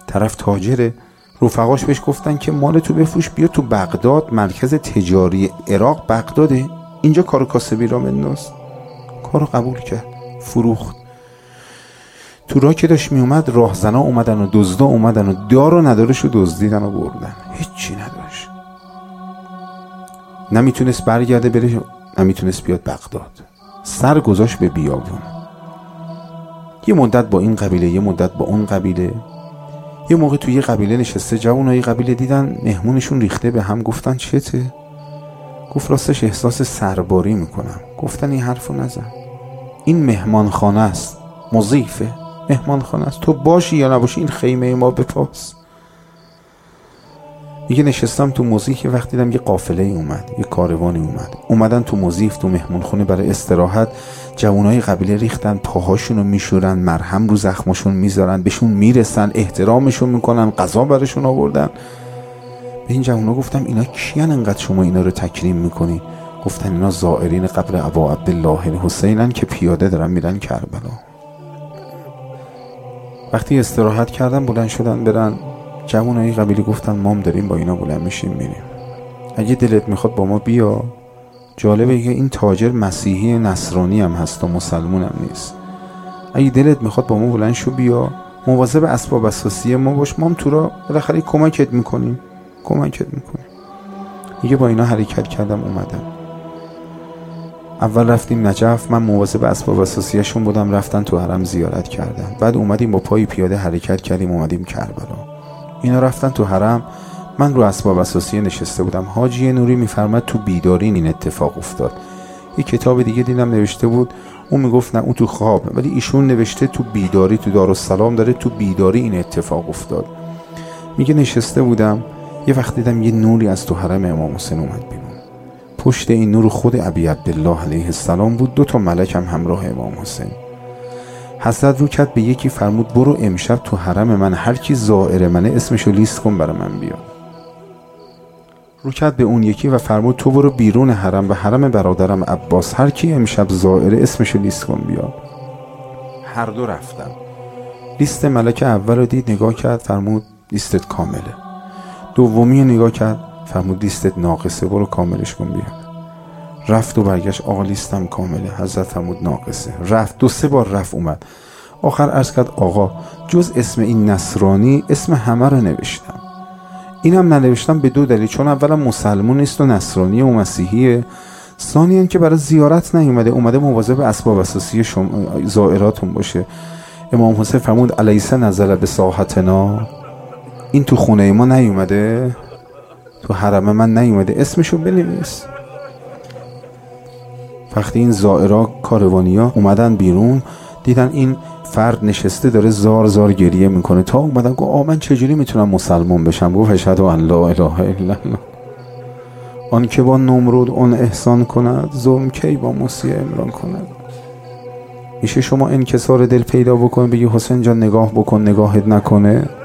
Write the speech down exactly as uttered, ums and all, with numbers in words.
طرف تاجره. رفقاش بهش گفتن که مال تو بفروش بیا تو بغداد، مرکز تجاری عراق بغداده، اینجا کارو کاسبی را بنداز. کارو قبول کرد، فروخت. تو راه که داشت می اومد راهزنا اومدن و دزدا اومدن و دار و ندارش رو دزدیدن و بردن. هیچی نداشت، نمیتونست برگرده بره، نمیتونست بیاد بغداد. سر گذاشت به بیابون. یه مدت با این قبیله، یه مدت با اون قبیله. یه موقع توی یه قبیله نشسته، جوانای قبیله دیدن مهمونشون ریخته به هم، گفتن چته؟ گفت راستش احساس سرباری میکنم. گفتن این حرفو نزن، این مهمان خانه است، مضیفه، مهمان خانه است، تو باشی یا نباشی این خیمه ما بپاس. میگه نشستم تو مضیف، یه وقت دیدم یه قافله ای اومد، یه کاروانی اومد، اومدن تو مضیف تو مهمون خونه برای استراحت. جوانای قبیله ریختن، پاهاشونو میشورن، مرهم رو زخمشون میذارن، بهشون میرسن، احترامشون میکنن، غذا براشون آوردن. به این جوانا گفتم اینا کیان انقدر شما اینا رو تکریم میکنی؟ گفتن اینا زائرین قبر ابا عبدالله الحسینن که پیاده دارن میرن کربلا. وقتی استراحت کردن بلند شدن برن، جوانای قبیله گفتن مام داریم با اینا بلند میشیم میریم، اگه دلت میخواد با ما بیا. جالبه که این تاجر مسیحی نصرانی هم هست و مسلمون هم نیست. اگه دلت میخواد با ما بلند شو بیا، مواظب اسباب اساسی ما باش، ما هم تو را بالاخره کمکت میکنیم کمکت میکنیم. میگه با اینا حرکت کردم اومدم. اول رفتیم نجف، من مواظب اسباب اساسیشون بودم، رفتن تو حرم زیارت کردن. بعد اومدیم با پای پیاده حرکت کردیم اومدیم کربلا. اینا رفتن تو حرم، من رو اسباب اساسی نشسته بودم. حاجی نوری میفرماد تو بیدارین این اتفاق افتاد. یه کتاب دیگه دیدم نوشته بود، اون میگفت نه اون تو خواب، ولی ایشون نوشته تو بیداری، تو دارالسلام داره تو بیداری این اتفاق افتاد. میگه نشسته بودم، یه وقت دیدم یه نوری از تو حرم امام حسین اومد بیرون. پشت این نور خود ابی عبدالله علیه السلام بود، دو تا ملک هم همراه امام حسین. حضرت رو کرد به یکی فرمود برو امشب تو حرم من هر کی زائر منه اسمشو لیست کن برای من بیا. رو کرد به اون یکی و فرمود تو برو بیرون حرم، به حرم برادرم عباس هر کی امشب زائر اسمشو لیست کن بیا. هر دو رفتم. لیست ملک اول رو دید، نگاه کرد، فرمود لیستت کامله. دومی نگاه کرد، فرمود لیستت ناقصه، برو کاملش کن بیا. رفت و برگشت، آقا لیستم کامله. حضرت فرمود ناقصه. رفت، دو سه بار رفت اومد. آخر عرض کرد آقا جز اسم این نصرانی اسم همه رو نوشتم، اینم ننوشتم به دو دلیل، چون اولا مسلمون نیست و نصرانی و مسیحیه، ثانیاً که برای زیارت نیومده، اومده مواظب اسباب اساسی شما زائراتون باشه. امام حسین فرمود الیس نزل به ساحتنا، این تو خونه ما نیومده، تو حرم من نیومده، اسمشو بنویس. وقتی این زائرا کاروانیا اومدن بیرون، دیدن این فرد نشسته داره زار زار گریه میکنه. تا اومدن گفت آ من چجوری میتونم مسلمان بشم؟ گفت اشهد ان لا اله الا الله، آن که با نمرود اون احسان کند، ظلم کی با موسی عمران کند. میشه شما انکسار دل پیدا بکن بگی حسین جان نگاه بکن، نگاهت نکنه؟